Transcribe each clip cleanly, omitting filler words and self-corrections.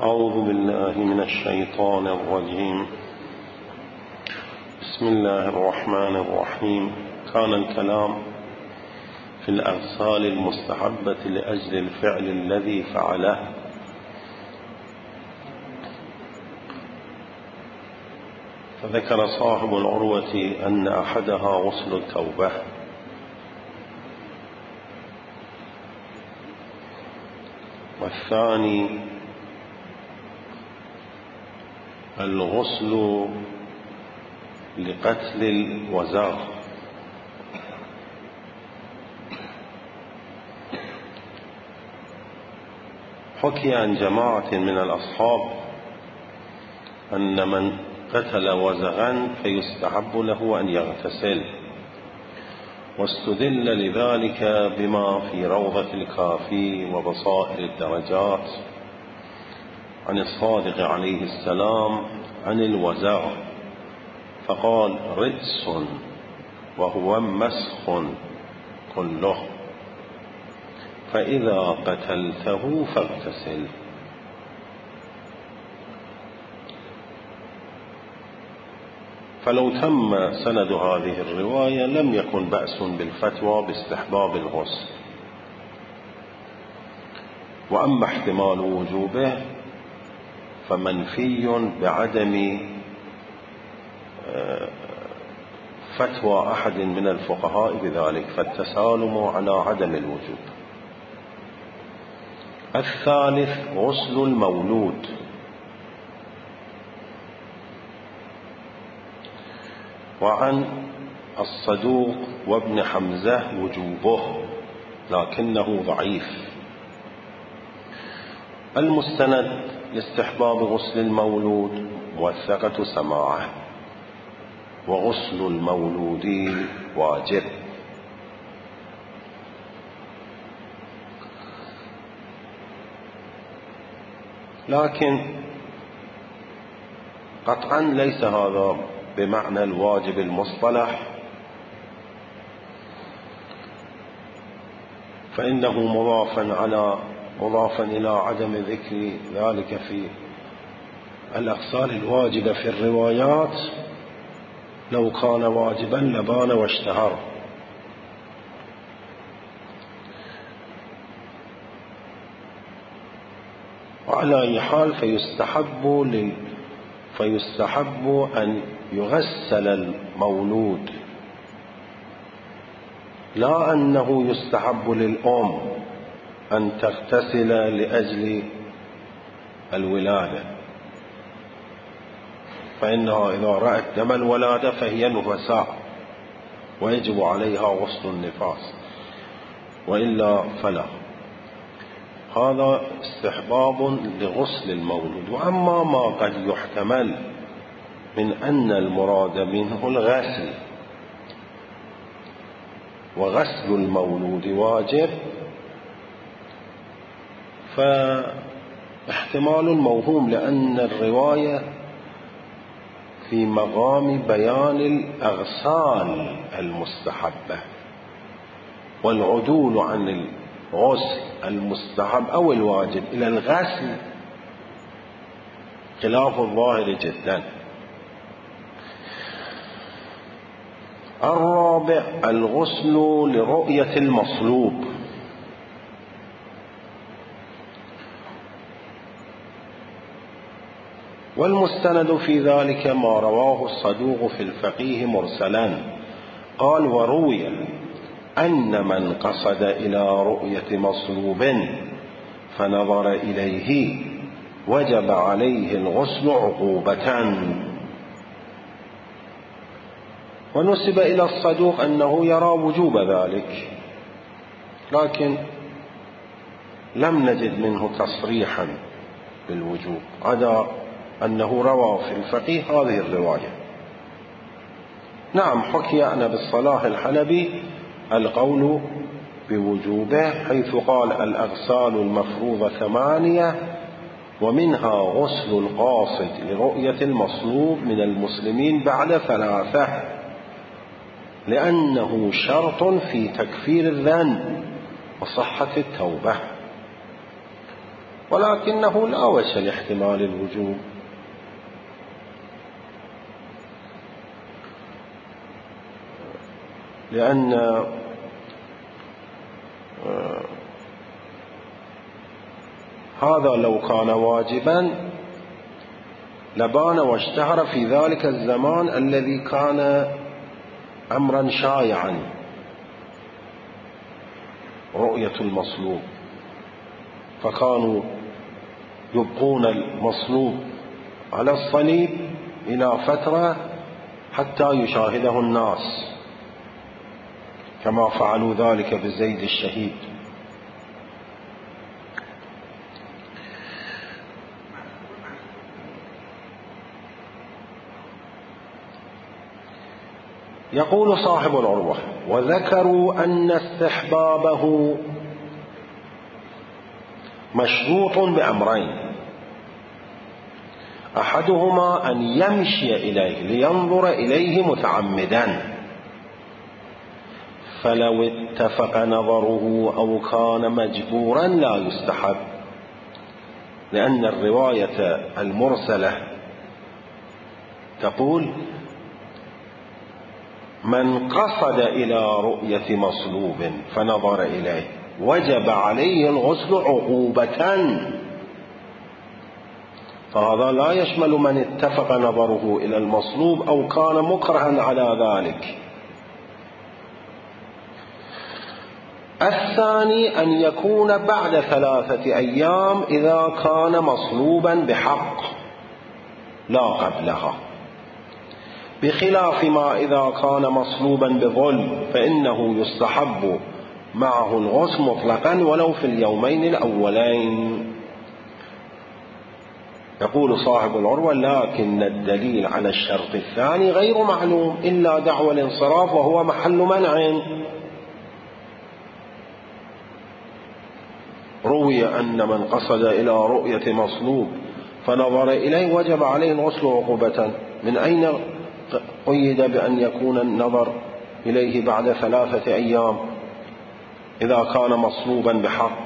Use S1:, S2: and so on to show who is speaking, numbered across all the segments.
S1: أعوذ بالله من الشيطان الرجيم. بسم الله الرحمن الرحيم. كان الكلام في الأغسال المستحبة لأجل الفعل الذي فعله، فذكر صاحب العروة أن أحدها غسل التوبة، والثاني الغسل لقتل الوزاغ. حكي عن جماعة من الأصحاب أن من قتل وزغا فيستحب له أن يغتسل، واستدل لذلك بما في روضة الكافي وبصائر الدرجات عن الصادق عليه السلام عن الوزغ، فقال: رجس وهو مسخ كله، فإذا قتلته فاغتسل. فلو تم سند هذه الرواية لم يكن بأس بالفتوى باستحباب الغسل، وأما احتمال وجوبه فمنفي بعدم فتوى أحد من الفقهاء بذلك، فالتسالم على عدم الوجوب. الثالث غسل المولود. وعن الصدوق وابن حمزة وجوبه لكنه ضعيف. المستند لاستحباب غسل المولود موثقة سماعه، وغسل المولود واجب. لكن قطعا ليس هذا بمعنى الواجب المصطلح، فإنه مضافا إلى عدم ذكر ذلك في الأغسال الواجبة في الروايات. لو كان واجبا لبان واشتهر. وعلى أي حال فيستحب أن يغسل المولود، لا أنه يستحب للأم أن تغتسل لأجل الولادة، فإنها إذا رأت دم الولادة فهي نفساء ويجب عليها غسل النفاس، وإلا فلا. هذا استحباب لغسل المولود. وأما ما قد يحتمل من أن المراد منه الغسل، وغسل المولود واجب، فاحتمال موهوم، لأن الرواية في مقام بيان الأغسال المستحبة، والعدول عن الغسل المستحب أو الواجب إلى الغسل خلاف الظاهر جدا. الرابع الغسل لرؤية المصلوب. والمستند في ذلك ما رواه الصدوق في الفقيه مرسلا، قال: وروي أن من قصد إلى رؤية مصلوب فنظر إليه وجب عليه الغسل عقوبة. ونسب إلى الصدوق أنه يرى وجوب ذلك، لكن لم نجد منه تصريحا بالوجوب، عدا أنه روى في الفقيه هذه الرواية. نعم، حكي عن أبي الصلاح الحلبي القول بوجوبه، حيث قال: الأغسال المفروضة 8، ومنها غسل القاصد لرؤية المصلوب من المسلمين بعد 3، لأنه شرط في تكفير الذنب وصحة التوبة. ولكنه لا وجه لاحتمال الوجوب، لأن هذا لو كان واجبا لبان واشتهر في ذلك الزمان الذي كان أمرا شائعا رؤية المصلوب، فكانوا يبقون المصلوب على الصليب إلى فترة حتى يشاهده الناس، كما فعلوا ذلك بزيد الشهيد. يقول صاحب العروة: وذكروا أن استحبابه مشروط بأمرين: أحدهما أن يمشي إليه لينظر إليه متعمدا، فلو اتفق نظره أو كان مجبورا لا يستحب، لأن الرواية المرسلة تقول: من قصد إلى رؤية مصلوب فنظر إليه وجب عليه الغسل عقوبة، فهذا لا يشمل من اتفق نظره إلى المصلوب أو كان مكرها على ذلك. الثاني أن يكون بعد 3 أيام إذا كان مصلوبا بحق لا قبلها، بخلاف ما إذا كان مصلوبا بظلم فإنه يستحب معه الغسل مطلقا ولو في اليومين الأولين. يقول صاحب العروة: لكن الدليل على الشرط الثاني غير معلوم إلا دعوى الانصراف وهو محل منع. روي أن من قصد إلى رؤية مصلوب فنظر إليه وجب عليه الغسل عقوبة، من أين قيد بأن يكون النظر إليه بعد 3 أيام إذا كان مصلوبا بحق؟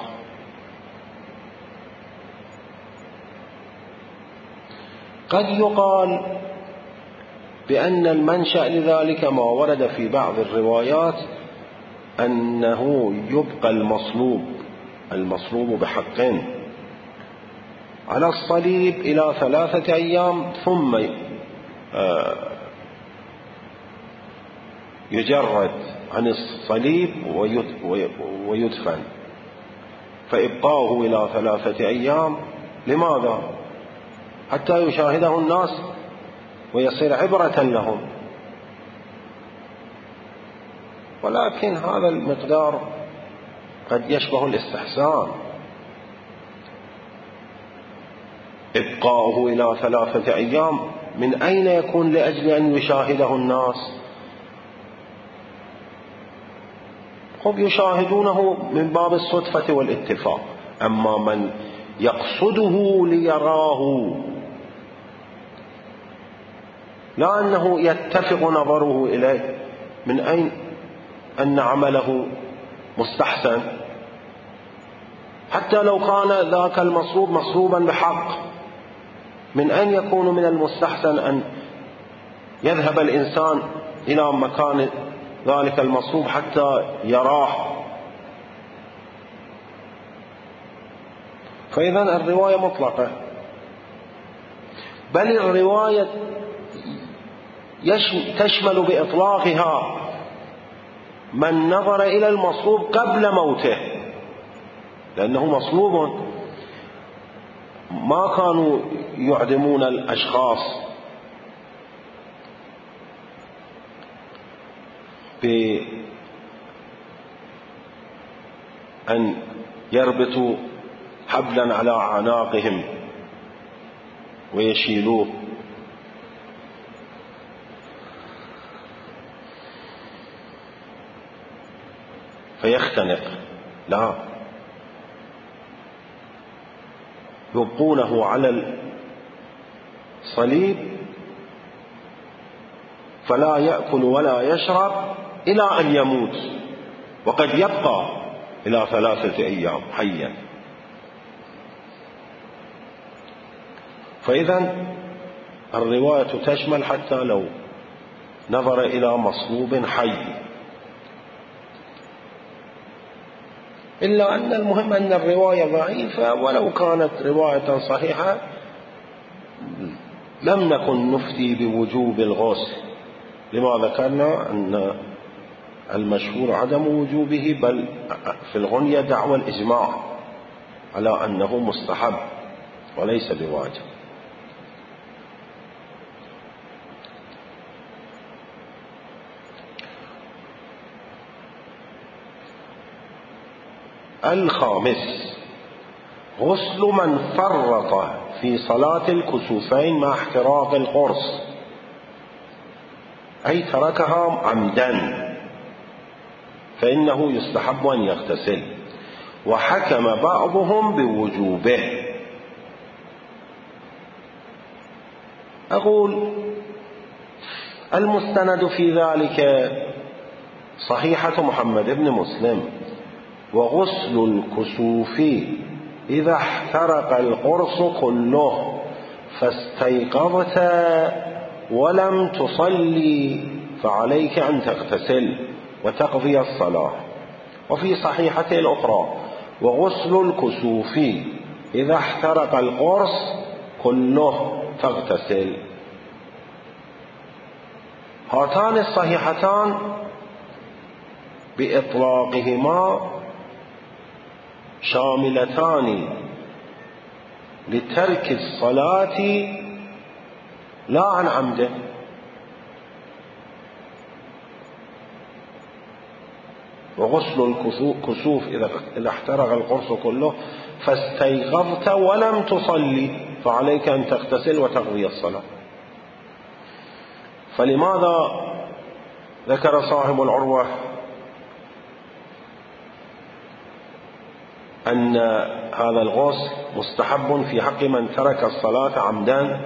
S1: قد يقال بأن المنشأ لذلك ما ورد في بعض الروايات أنه يبقى المصلوب بحق على الصليب إلى 3 أيام ثم يجرد عن الصليب ويدفن، فإبقاؤه إلى 3 أيام لماذا؟ حتى يشاهده الناس ويصير عبرة لهم، ولكن هذا المقدار قد يشبه الاستحسان. إبقاؤه إلى 3 أيام من أين يكون لأجل أن يشاهده الناس؟ هم يشاهدونه من باب الصدفة والاتفاق، أما من يقصده ليراه لا أنه يتفق نظره إليه، من أين أن عمله مستحسن؟ حتى لو كان ذاك المصلوب مصلوبا بحق، من أين يكون من المستحسن أن يذهب الإنسان إلى مكان ذلك المصلوب حتى يراه؟ فإذا الرواية مطلقة، بل الرواية تشمل بإطلاقها من نظر إلى المصلوب قبل موته، لأنه مصلوب. ما كانوا يعدمون الأشخاص بأن يربطوا حبلا على أعناقهم ويشيلوه، فيختنق، لا، يبقونه على الصليب فلا يأكل ولا يشرب إلى أن يموت، وقد يبقى إلى 3 أيام حيا. فإذا الرواية تشمل حتى لو نظر إلى مصلوب حي، إلا أن المهم أن الرواية ضعيفة، ولو كانت رواية صحيحة لم نكن نفتي بوجوب الغسل، لما ذكرنا أن المشهور عدم وجوبه، بل في الغنية دعوى الإجماع على أنه مستحب وليس بواجب. الخامس: غسل من فرط في صلاة الكسوفين مع احتراق القرص، أي تركها عمدا، فإنه يستحب أن يغتسل، وحكم بعضهم بوجوبه. أقول المستند في ذلك صحيحة محمد بن مسلم: وغسل الكسوف إذا احترق القرص كله فاستيقظت ولم تصلي فعليك أن تغتسل وتقضي الصلاة. وفي صحيحته الأخرى: وغسل الكسوف إذا احترق القرص كله فاغتسل. هاتان الصحيحتان بإطلاقهما شاملتان لترك الصلاة لا عن عمده. وغسل الكسوف إذا احترق القرص كله فاستيقظت ولم تصلي فعليك أن تغتسل وتقضي الصلاة. فلماذا ذكر صاحب العروة أن هذا الغسل مستحب في حق من ترك الصلاة عمدا؟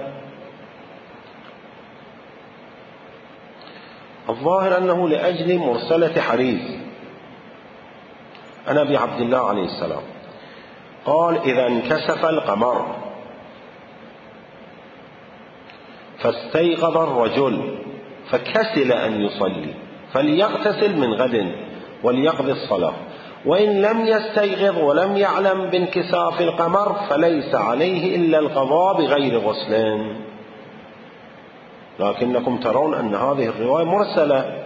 S1: الظاهر أنه لأجل مرسلة حريز عن أبي عبد الله عليه السلام قال: إذا انكسف القمر فاستيقظ الرجل فكسل أن يصلي فليغتسل من غد وليقضي الصلاة، وإن لم يستيقظ ولم يعلم بانكساف القمر فليس عليه إلا القضاء بغير غسل. لكنكم ترون أن هذه الرواية مرسلة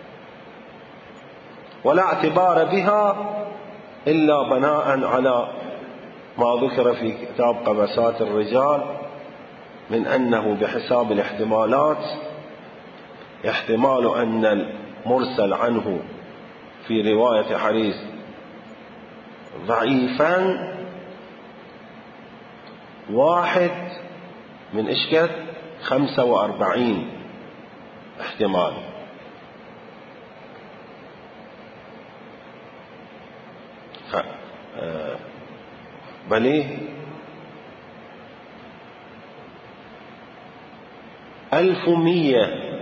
S1: ولا اعتبار بها إلا بناء على ما ذكر في كتاب قبسات الرجال من أنه بحساب الاحتمالات يحتمال أن المرسل عنه في رواية حريز ضعيفا واحد من إشكال 45 احتمال. بل 1100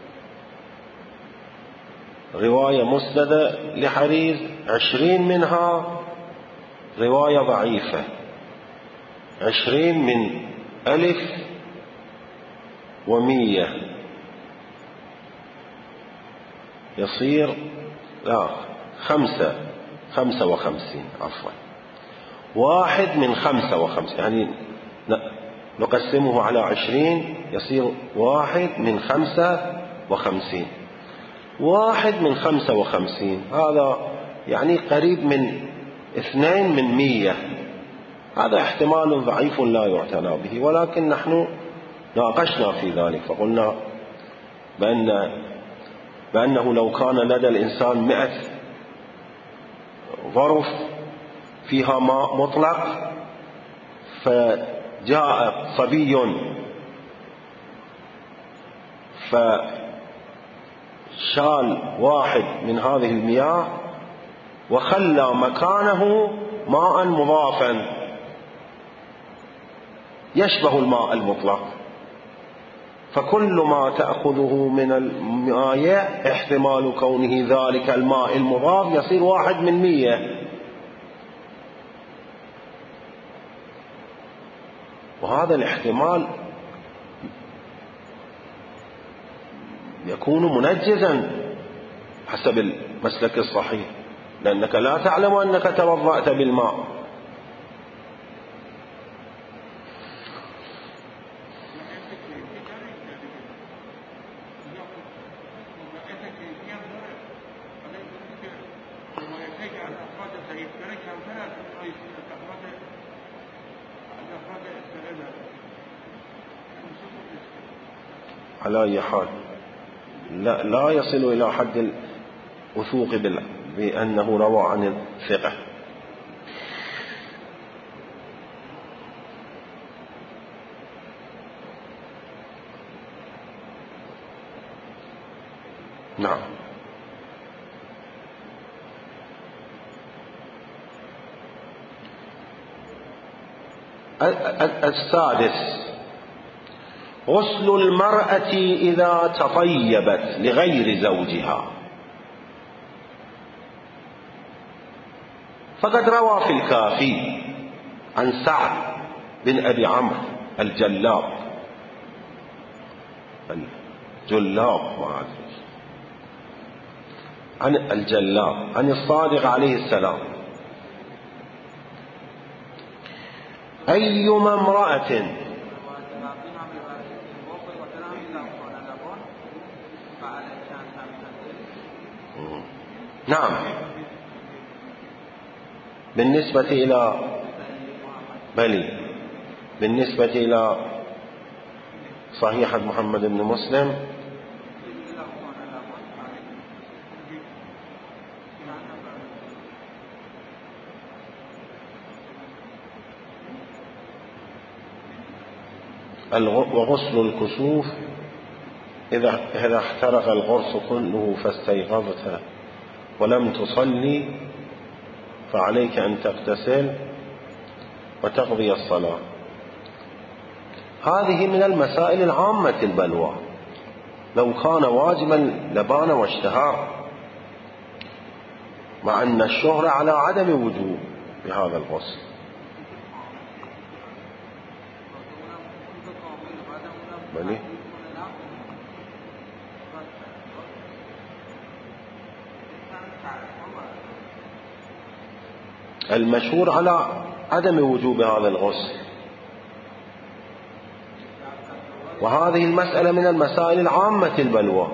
S1: رواية مسندة لحريز، 20 منها رواية ضعيفة، 20 من 1100 يصير 55 عفوا، 1 من 55 يعني نقسمه على 20 يصير 1 من 55. 1 من 55 هذا يعني قريب من 2 من 100. هذا احتمال ضعيف لا يعتنى به، ولكن نحن ناقشنا في ذلك فقلنا بأنه لو كان لدى الإنسان 100 ظرف فيها ماء مطلق فجاء صبي فشال 1 من هذه المياه وخلى مكانه ماء مضافا يشبه الماء المطلق، فكل ما تأخذه من المياه احتمال كونه ذلك الماء المضاف يصير 1 من 100. وهذا الاحتمال يكون منجزا حسب المسلك الصحيح، لأنك لا تعلم أنك توضأت بالماء. على أي حال لا يصل إلى حد الوثوق بأنه روى عن الثقة. نعم. السادس: غسل المرأة إذا تطيبت لغير زوجها. فقد روى في الكافي عن سعد بن أبي عمرو الجلاب عن الجلاب عن الصادق عليه السلام: أيما امرأة نعم بالنسبة إلى صحيحة محمد بن مسلم وغسل الكسوف إذا احترق الغرس كله فاستيقظت ولم تصلي فعليك أن تغتسل وتقضي الصلاة. هذه من المسائل العامة البلوى، لو كان واجبا لبان واشتهار، مع أن الشهرة على عدم وجوب بهذا الغسل. بلي المشهور على عدم وجوب هذا الغسل، وهذه المسألة من المسائل العامة البلوى.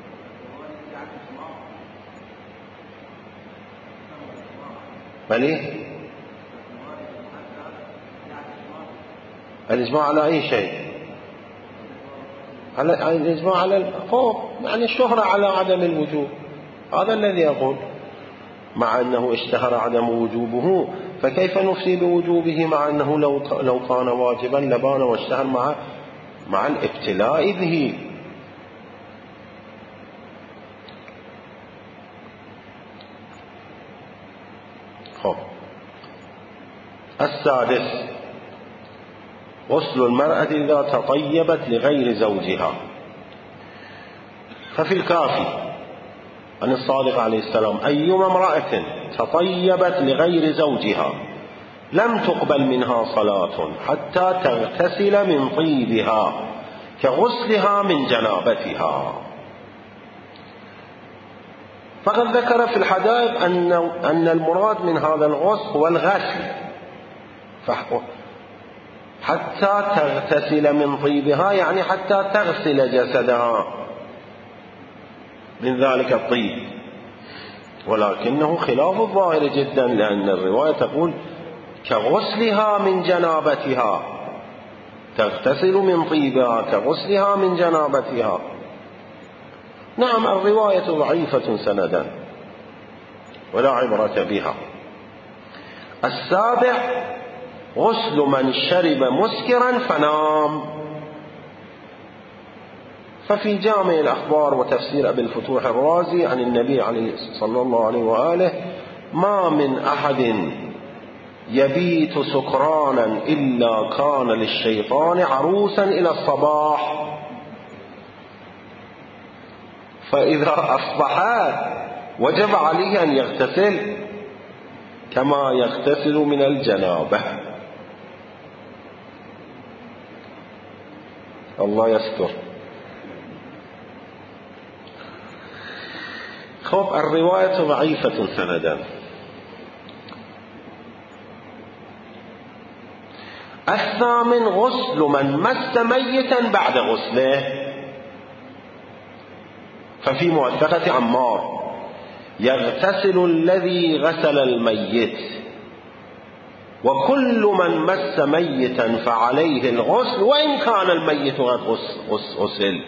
S1: بلي الإجماع على أي شيء؟ على الإجماع على الخوف، يعني الشهرة على عدم الوجوب، هذا الذي يقول، مع أنه اشتهر عدم وجوبه، فكيف نفتي بوجوبه مع أنه لو كان واجبا لبان واشتهر مع الابتلاء به. السادس: غسل المرأة إذا تطيبت لغير زوجها. ففي الكافي عن الصادق عليه السلام: أيما امرأة تطيبت لغير زوجها لم تقبل منها صلاة حتى تغتسل من طيبها كغسلها من جنابتها. فقد ذكر في الحدائق أن المراد من هذا الغسل هو الغسل، حتى تغتسل من طيبها يعني حتى تغسل جسدها من ذلك الطيب، ولكنه خلاف الظاهر جدا، لأن الرواية تقول كغسلها من جنابتها، تغتسل من طيبها كغسلها من جنابتها. نعم الرواية ضعيفة سندا ولا عبرة بها. السابع: غسل من شرب مسكرا فنام. ففي جامع الأخبار وتفسير أبي الفتوح الرازي عن النبي صلى الله عليه وآله: ما من أحد يبيت سكرانا إلا كان للشيطان عروسا إلى الصباح، فإذا أصبح وجب عليه أن يغتسل كما يغتسل من الجنابة. الله يستر. خب الرواية ضعيفة سندا. الثامن غسل من مس ميتا بعد غسله. ففي موثقة عمار: يغتسل الذي غسل الميت، وكل من مس ميتا فعليه الغسل وإن كان الميت قد غسل.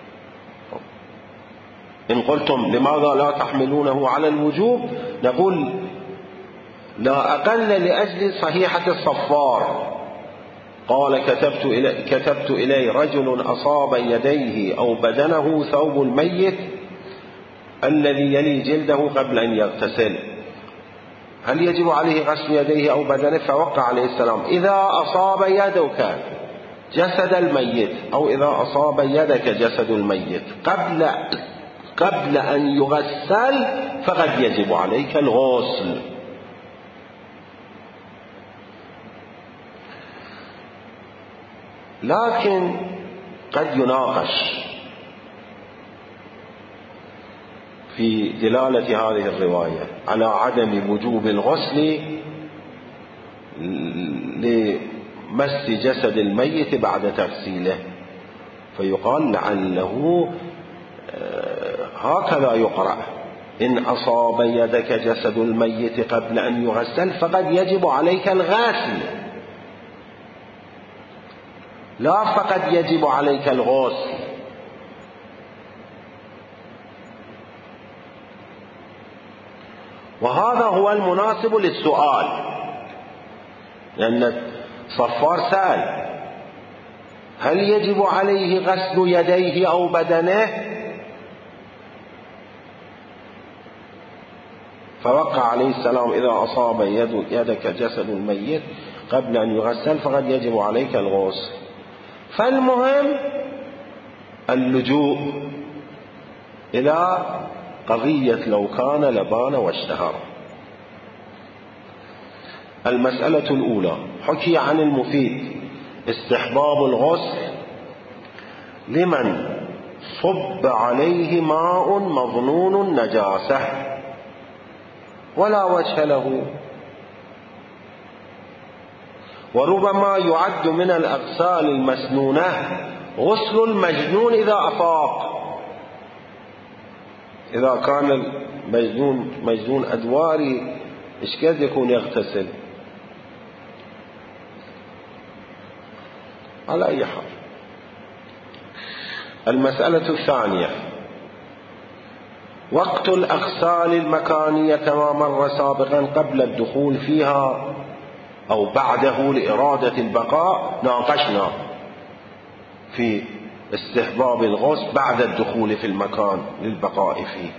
S1: إن قلتم لماذا لا تحملونه على الوجوب، نقول لا أقل لأجل صحيحة الصفار. قال: كتبت إلي رجل أصاب يديه أو بدنه ثوب الميت الذي يلي جلده قبل أن يغتسل، هل يجب عليه غسل يديه أو بدنه؟ فوقع عليه السلام: إذا أصاب يدك جسد الميت أو إذا أصاب يدك جسد الميت قبل أن يغسل فقد يجب عليك الغسل. لكن قد يناقش في دلالة هذه الرواية على عدم وجوب الغسل لمس جسد الميت بعد تغسيله، فيقال لعله هكذا يقرأ: إن أصاب يدك جسد الميت قبل أن يغسل فقد يجب عليك الغسل، لا فقد يجب عليك الغسل. وهذا هو المناسب للسؤال، لأن صفار سأل: هل يجب عليه غسل يديه أو بدنه؟ فوقع عليه السلام: إذا أصاب يدك جسد الميت قبل أن يغسل فقد يجب عليك الغسل. فالمهم اللجوء إلى قضية لو كان لبان واشتهر. المسألة الأولى: حكي عن المفيد استحباب الغسل لمن صب عليه ماء مظنون النجاسة ولا وجه له، وربما يعد من الأغسال المسنونة غسل المجنون إذا أفاق. إذا كان المجنون مجنون أدواري إيش قد يكون يغتسل؟ على أي حال. المسألة الثانية: وقت الأغسال المكانية كما مر سابقا قبل الدخول فيها أو بعده لإرادة البقاء. ناقشنا في استحباب الغسل بعد الدخول في المكان للبقاء فيه.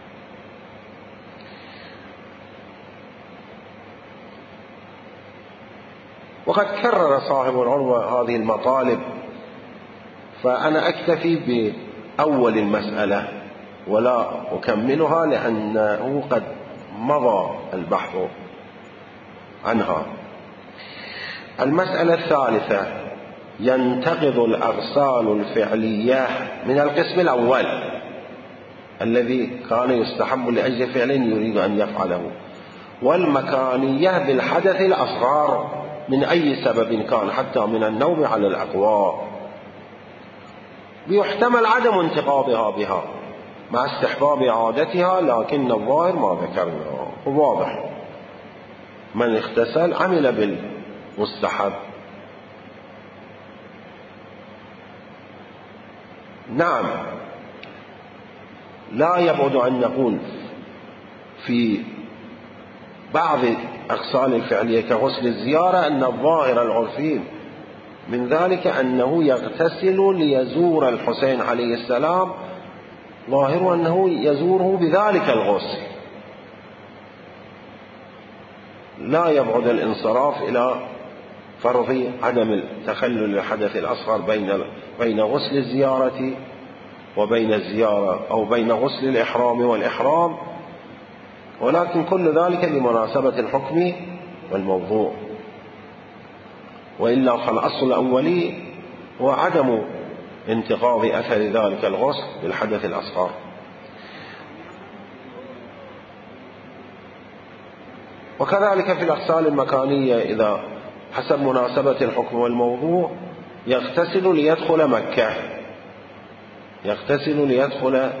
S1: وقد كرر صاحب العروة هذه المطالب، فأنا أكتفي بأول المسألة ولا أكملها لأنه قد مضى البحث عنها. المسألة الثالثة: ينتقض الأغسال الفعلية من القسم الأول الذي كان يستحب لأجل فعل يريد أن يفعله، والمكانية بالحدث الأصغر من أي سبب كان حتى من النوم على الأقوى، بيحتمل عدم انتقاضها بها مع استحباب عادتها، لكن الظاهر ما ذكرنا واضح: من اغتسل عمل بالمستحب. نعم، لا يبعد أن نقول في بعض أغسال الفعلية كغسل الزيارة أن الظاهر العرفي من ذلك أنه يغتسل ليزور الحسين عليه السلام، ظاهر أنه يزوره بذلك الغسل، لا يبعد الانصراف إلى فرض عدم التخلل الحدث الأصغر بين غسل الزيارة وبين الزيارة أو بين غسل الإحرام والإحرام، ولكن كل ذلك بمناسبة الحكم والموضوع. وإلا فالأصل الأولي هو عدم انتقاض أثر ذلك الغسل بالحدث الأصغر. وكذلك في الأغسال المكانية إذا حسب مناسبة الحكم والموضوع يغتسل ليدخل مكة، يغتسل ليدخل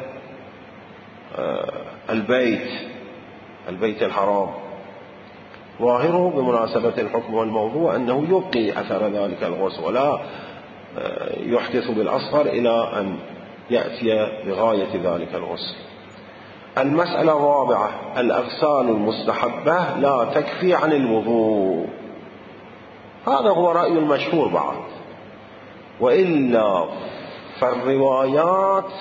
S1: البيت الحرام، ظاهره بمناسبة الحكم والموضوع أنه يبقي أثر ذلك الغسل ولا يحدث بالأصغر إلى أن يأتي بغاية ذلك الغسل. المسألة الرابعة: الأغسال المستحبة لا تكفي عن الوضوء. هذا هو رأي المشهور بعد، وإلا فالروايات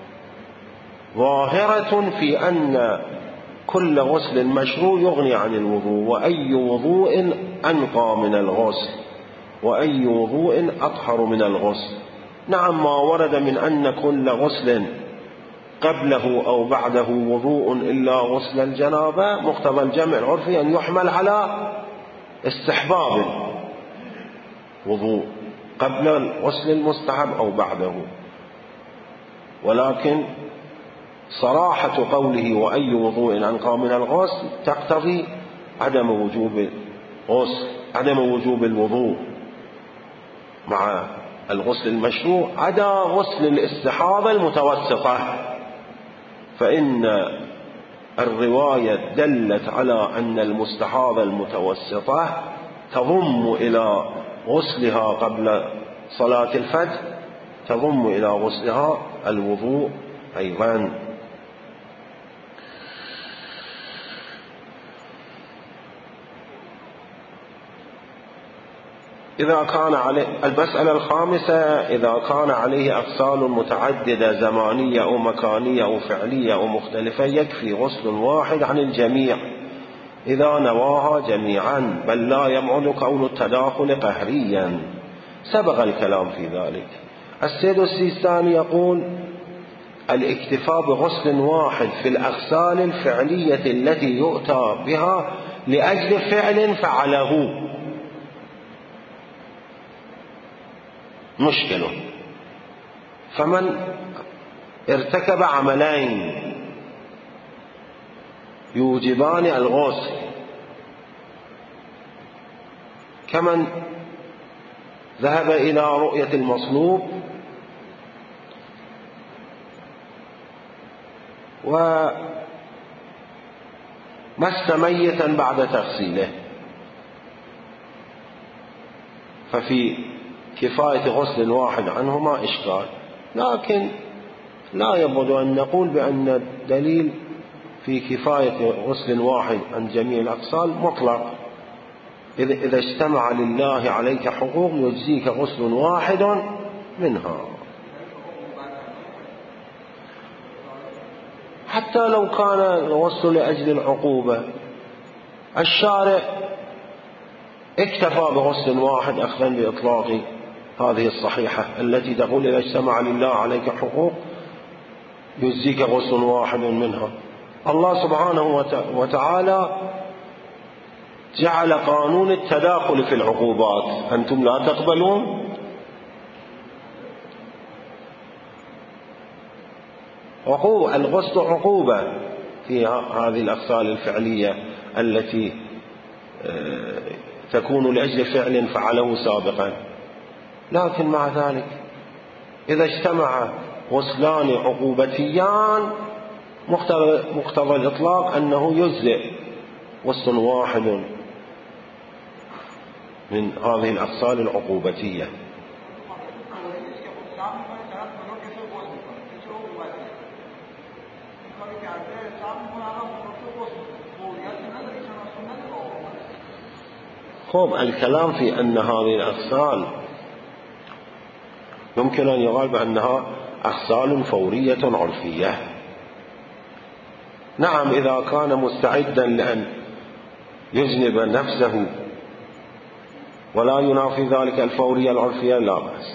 S1: ظاهرة في أن كل غسل مشروع يغني عن الوضوء، وأي وضوء أنقى من الغسل، وأي وضوء أطهر من الغسل. نعم، ما ورد من أن كل غسل قبله أو بعده وضوء إلا غسل الجنابة مقتضى الجمع العرفي أن يحمل على استحباب الوضوء قبل الغسل المستحب أو بعده، ولكن صراحة قوله وأي وضوء أنقى من الغسل تقتضي عدم وجوب الغسل، عدم وجوب الوضوء مع الغسل المشروع عدا غسل الاستحاضة المتوسطة، فإن الرواية دلت على أن المستحاضة المتوسطة تضم إلى غسلها قبل صلاة الفجر، تضم إلى غسلها الوضوء أيضا. إذا كان عليه المسألة الخامسة: إذا كان عليه أغسال متعددة زمانية أو مكانية أو فعلية أو مختلفة يكفي غسل واحد عن الجميع إذا نواها جميعا، بل لا يبعد كون التداخل قهريا. سبق الكلام في ذلك. السيد السيستاني يقول: الاكتفاء بغسل واحد في الأغسال الفعلية التي يؤتى بها لأجل فعل فعله مشكله، فمن ارتكب عملين يوجبان الغسل كمن ذهب إلى رؤية المصلوب ومس ميتا بعد تغسيله، ففي كفاية غسل واحد عنهما إشكال، لكن لا يبعد أن نقول بأن الدليل في كفاية غسل واحد عن جميع الأغسال مطلق. إذا اجتمع لله عليك حقوق يجزيك غسل واحد منها، حتى لو كان الغسل لأجل العقوبة. الشارع اكتفى بغسل واحد أخذا بإطلاق هذه الصحيحة التي تقول إذا اجتمع لله عليك حقوق يجزيك غسل واحد منها. الله سبحانه وتعالى جعل قانون التداخل في العقوبات، أنتم لا تقبلون؟ الغسل عقوبة في هذه الأغسال الفعلية التي تكون لأجل فعل فعله سابقا، لكن مع ذلك إذا اجتمع غسلان عقوبتيان مقتضى الإطلاق أنه يجزئ غسل واحد من هذه الأغسال العقوبتية. الكلام في أن هذه الأغسال يمكن أن يقال بأنها أغسال فورية عرفية. نعم، إذا كان مستعدا لأن يجنب نفسه ولا ينافي ذلك الفورية العرفية لا بأس.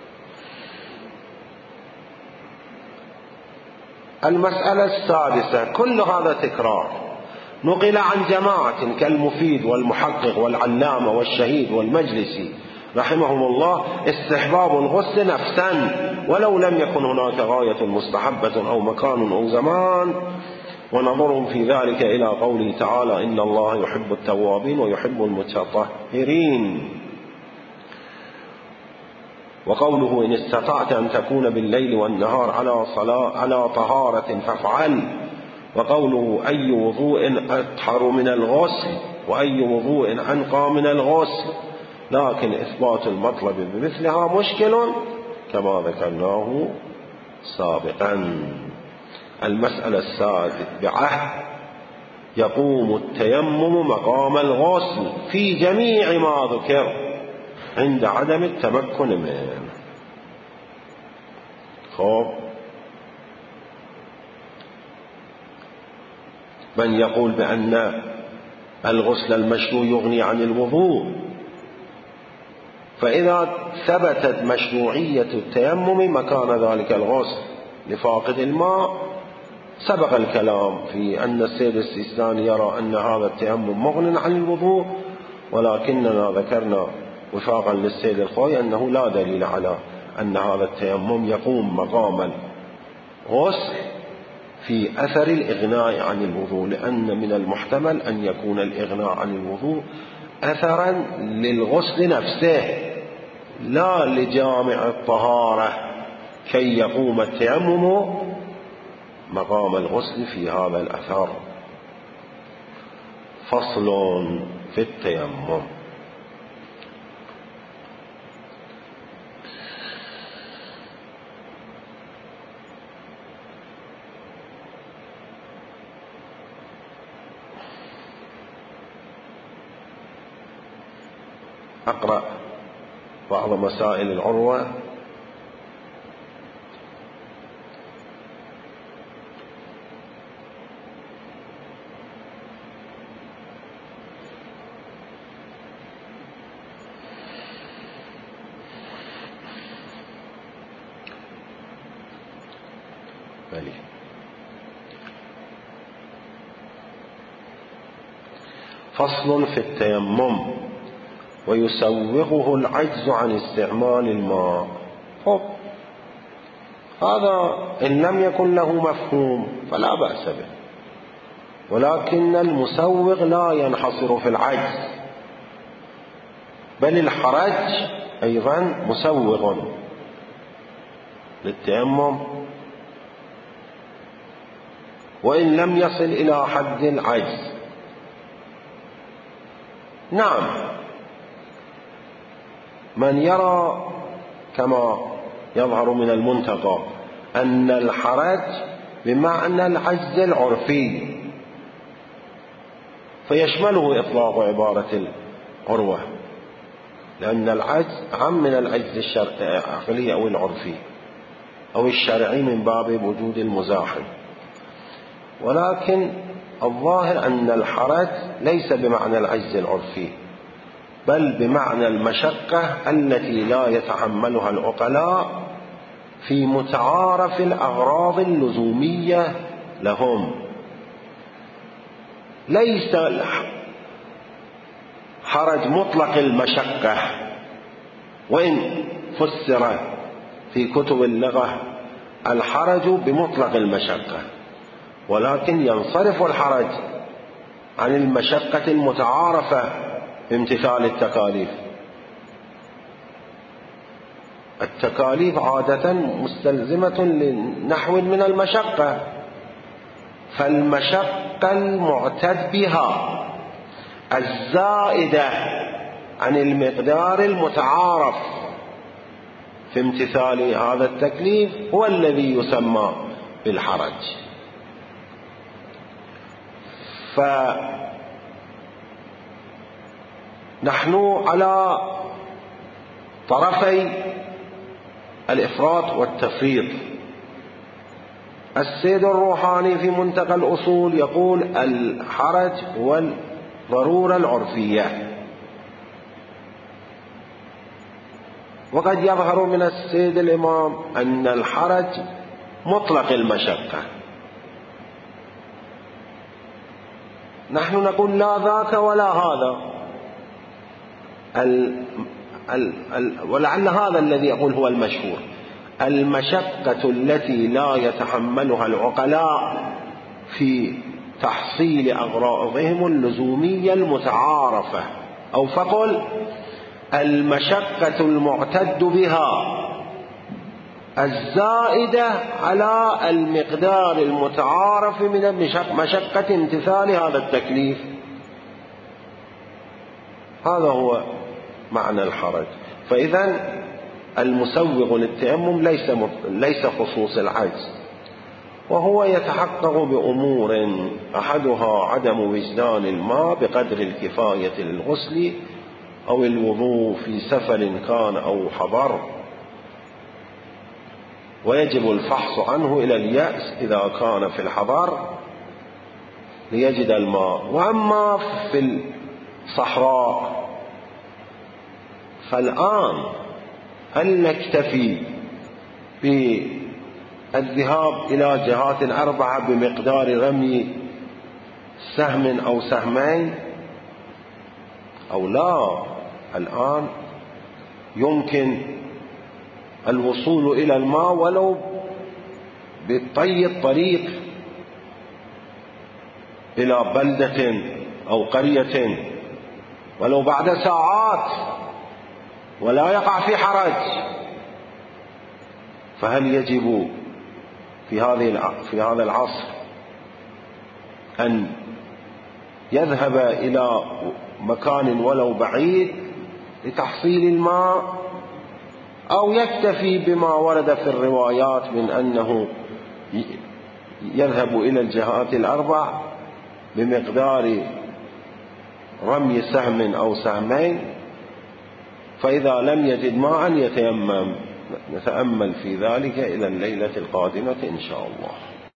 S1: المسألة السادسة: كل هذا تكرار نقل عن جماعة كالمفيد والمحقق والعلامة والشهيد والمجلسي رحمهم الله استحباب الغسل نفسا ولو لم يكن هناك غاية مستحبة أو مكان أو زمان. ونظرهم في ذلك إلى قوله تعالى إن الله يحب التوابين ويحب المتطهرين، وقوله إن استطعت أن تكون بالليل والنهار على طهارة فافعل، وقوله أي وضوء أطهر من الغسل وأي وضوء أنقى من الغسل، لكن إثبات المطلب بمثلها مشكل كما ذكرناه سابقا. المسألة السابعة يقوم التيمم مقام الغسل في جميع ما ذكر عند عدم التمكن منه. من يقول بأن الغسل المشروع يغني عن الوضوء، فإذا ثبتت مشروعية التيمم مكان ذلك الغسل لفاقد الماء، سبق الكلام في أن السيد السيستاني يرى أن هذا التيمم مغن عن الوضوء، ولكننا ذكرنا وفاقا للسيد الخوي أنه لا دليل على أن هذا التيمم يقوم مقام الغسل في أثر الإغناء عن الوضوء، لأن من المحتمل أن يكون الإغناء عن الوضوء أثرا للغسل نفسه لا لجامع الطهارة كي يقوم التيمم مقام الغسل في هذا الأثر. فصل في التيمم. أقرأ بعض مسائل العروة. فصل في التيمم ويسوغه العجز عن استعمال الماء. هذا إن لم يكن له مفهوم فلا بأس به، ولكن المسوغ لا ينحصر في العجز، بل الحرج أيضا مسوغ للتيمم وإن لم يصل إلى حد العجز. نعم، من يرى كما يظهر من المنتقى أن الحرج بمعنى العجز العرفي، فيشمله إطلاق عبارة العروة، لأن العجز عام من العجز العقلي أو العرفي أو الشرعي من باب وجود المزاحم. ولكن الظاهر أن الحرج ليس بمعنى العجز العرفي، بل بمعنى المشقة التي لا يتحملها العقلاء في متعارف الأغراض اللزومية لهم. ليس حرج مطلق المشقة، وإن فسر في كتب اللغة الحرج بمطلق المشقة، ولكن ينصرف الحرج عن المشقة المتعارفة بامتثال التكاليف. التكاليف عادة مستلزمة لنحو من المشقة، فالمشقة المعتد بها الزائدة عن المقدار المتعارف في امتثال هذا التكليف هو الذي يسمى بالحرج. فنحن على طرفي الإفراط والتفريط. السيد الروحاني في منتقى الأصول يقول الحرج هو الضرورة العرفية، وقد يظهر من السيد الإمام أن الحرج مطلق المشقة. نحن نقول لا ذاك ولا هذا، ولعل هذا الذي يقول هو المشهور، المشقة التي لا يتحملها العقلاء في تحصيل أغراضهم اللزومية المتعارفة، أو فقل المشقة المعتد بها الزائدة على المقدار المتعارف من مشقة امتثال هذا التكليف. هذا هو معنى الحرج. فإذا المسوغ للتيمم ليس خصوص العجز، وهو يتحقق بأمور أحدها عدم وجدان الماء بقدر الكفاية للغسل أو الوضوء في سفر كان أو حضر، ويجب الفحص عنه إلى اليأس إذا كان في الحضر ليجد الماء. وأما في الصحراء فالآن هل نكتفي بالذهاب إلى جهات 4 بمقدار رمي سهم أو سهمين أو لا؟ الآن يمكن الوصول إلى الماء ولو بطي الطريق إلى بلدة أو قرية ولو بعد ساعات ولا يقع في حرج. فهل يجب في هذا العصر أن يذهب إلى مكان ولو بعيد لتحصيل الماء، أو يكتفي بما ورد في الروايات من أنه يذهب إلى الجهات 4 بمقدار رمي سهم أو سهمين، فإذا لم يجد ماء يتيمم؟ نتأمل في ذلك إلى الليلة القادمة إن شاء الله.